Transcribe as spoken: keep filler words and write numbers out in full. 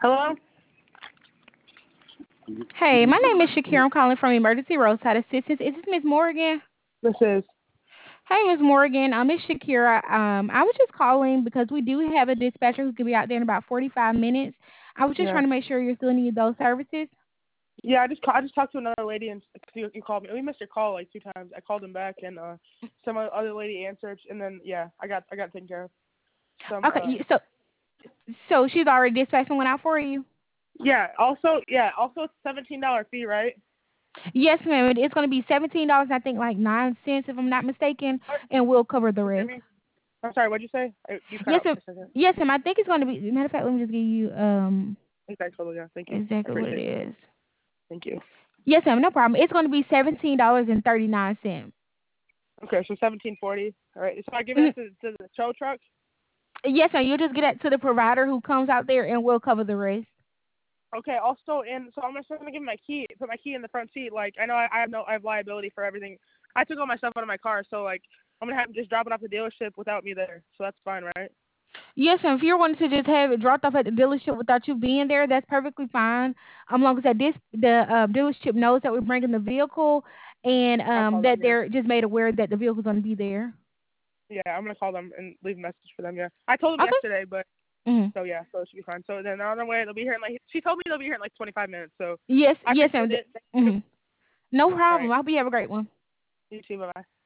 Hello? Hey, my name is Shakira. I'm calling from Emergency Roadside Assistance. Is this Miss Morgan? This is. Hey, Miss Morgan. I'm Miss Shakira. Um, I was just calling because we do have a dispatcher who could be out there in about forty-five minutes. I was just Yeah. trying to make sure you still need those services. Yeah, I just ca- I just talked to another lady and cause you, you called me. We missed your call like two times. I called him back and uh some other lady answered and then yeah, I got I got taken care of. Some Okay, uh you- so so she's already dispatched and went out for you. yeah. Also yeah. Also it's seventeen dollar fee, right? Yes, ma'am. It- It's going to be seventeen dollars. I think like nine cents, if I'm not mistaken, What? and we'll cover the Can you hear rest. me? I'm sorry. What'd you say? I, you cut Yes, out ma'am. for a second. Yes, ma'am. I think it's going to be. Matter of fact, let me just give you um Exactly. Totally. Yeah. Thank you. I exactly what it appreciate it. is. Thank you. Yes, ma'am. No problem. It's going to be seventeen dollars and thirty nine cents. Okay, so seventeen forty. All right. So I give that to to the tow truck. Yes, ma'am. You'll just get it to the provider who comes out there, and we'll cover the rest. Okay. Also, and so I'm just gonna give my key, put my key in the front seat. Like I know I, I have no, I have liability for everything. I took all my stuff out of my car, so like I'm gonna have to just drop it off the dealership without me there. So that's fine, right? Yes, ma'am. If you're wanting to just have it dropped off at the dealership without you being there, that's perfectly fine. Um, long as that this the uh, dealership knows that we're bringing the vehicle, and I'll um call them. that Yeah. they're just made aware that the vehicle's going to be there. Yeah, I'm gonna call them and leave a message for them. Yeah. I told them Okay. yesterday, but hmm so yeah, so it should be fine. So then on their way, they'll be here in like she told me they'll be here in like twenty-five minutes. So Yes, I yes, appreciate ma'am. it. Thank you. hmm No All right. problem. I hope you have a great one. You too. Bye bye.